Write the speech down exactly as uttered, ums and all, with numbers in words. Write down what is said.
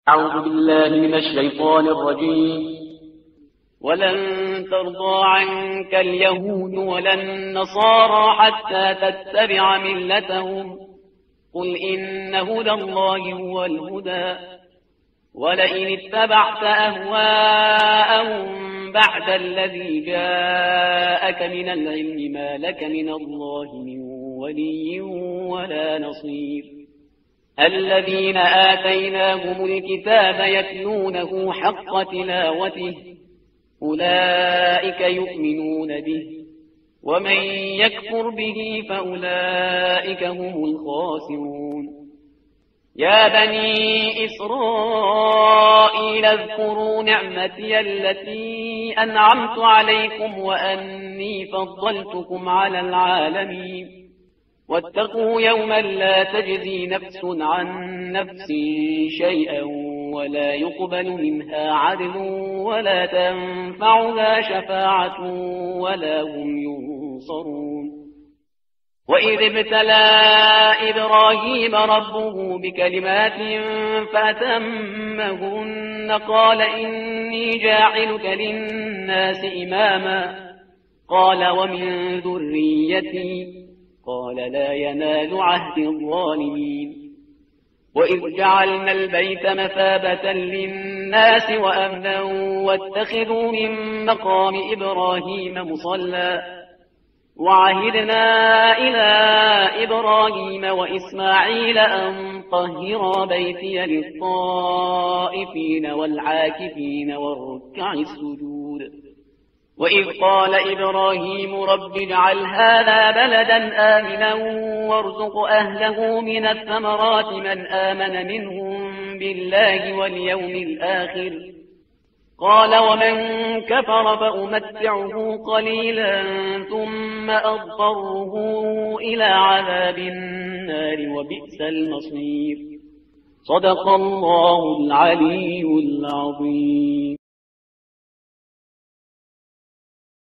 أعوذ بالله من الشيطان الرجيم. ولن ترضى عنك اليهود ولا النصارى حتى تتبع ملتهم قل إن هدى الله هو الهدى ولئن اتبعت أهواءهم بعد الذي جاءك من العلم ما لك من الله من ولي ولا نصير. الذين آتيناهم الكتاب يتلونه حق تلاوته أولئك يؤمنون به ومن يكفر به فأولئك هم الخاسرون. يا بني إسرائيل اذكروا نعمتي التي أنعمت عليكم وأني فضلتكم على العالمين. واتقوا يوما لا تجزي نفس عن نفس شيئا ولا يقبل منها عدل ولا تنفعها شفاعة ولا هم ينصرون. وإذ ابتلى إبراهيم ربه بكلمات فأتمهن قال إني جاعلك للناس إماما قال ومن ذريتي قال لا ينال عهد الظالمين. وإذ جعلنا البيت مثابة للناس وأمنا واتخذوا من مقام إبراهيم مصلى وعهدنا إلى إبراهيم وإسماعيل أن طهرا بيتي للطائفين والعاكفين والركع السجود. وإذ قال إبراهيم رب اجعل هذا بلدا آمنا وارزق أهله من الثمرات من آمن منهم بالله واليوم الآخر قال ومن كفر فأمتعه قليلا ثم أضطره إلى عذاب النار وبئس المصير. صدق الله العلي العظيم.